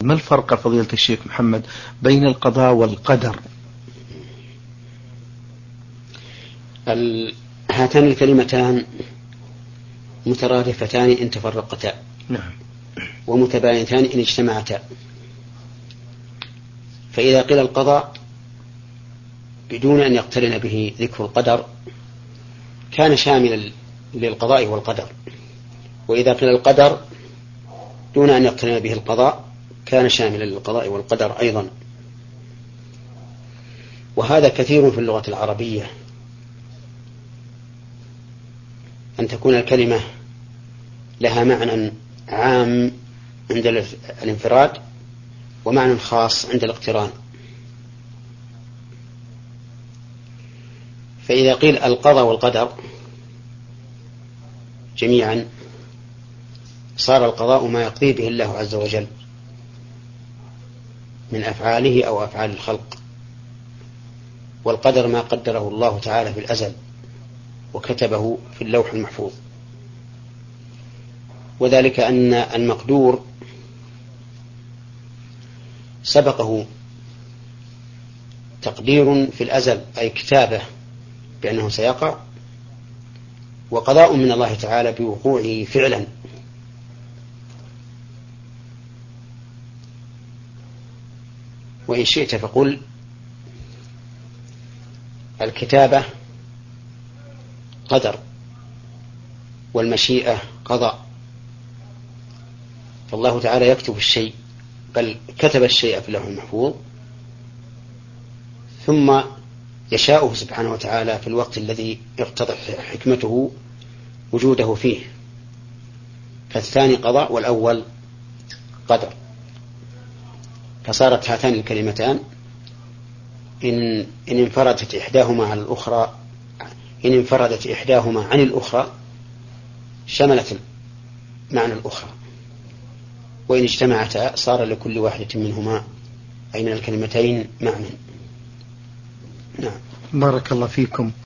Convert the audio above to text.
ما الفرق فضيلة الشيخ محمد بين القضاء والقدر؟ هاتان الكلمتان مترادفتان إن تفرقتا، نعم، ومتباينتان إن اجتمعتا. فإذا قيل القضاء بدون أن يقترن به ذكر القدر كان شاملا للقضاء والقدر، وإذا قيل القدر دون أن يقترن به القضاء كان شاملا للقضاء والقدر أيضا. وهذا كثير في اللغة العربية، أن تكون الكلمة لها معنى عام عند الانفراد ومعنى خاص عند الاقتران. فإذا قيل القضاء والقدر جميعا صار القضاء ما يقضي به الله عز وجل من أفعاله أو أفعال الخلق، والقدر ما قدره الله تعالى في الأزل وكتبه في اللوح المحفوظ. وذلك أن المقدور سبقه تقدير في الأزل أي كتابة بأنه سيقع، وقضاء من الله تعالى بوقوعه فعلا. وإن شئت فقل الكتابة قدر والمشيئة قضاء، فالله تعالى يكتب الشيء، بل كتب الشيء في اللوح المحفوظ ثم يشاءه سبحانه وتعالى في الوقت الذي اقتضت حكمته وجوده فيه، فالثاني قضاء والأول قدر. فصارت هاتان الكلمتان إن انفردت إحداهما عن الأخرى شملت معنى الأخرى، وإن اجتمعتا صار لكل واحدة منهما أي من الكلمتين معنى. نعم. بارك الله فيكم.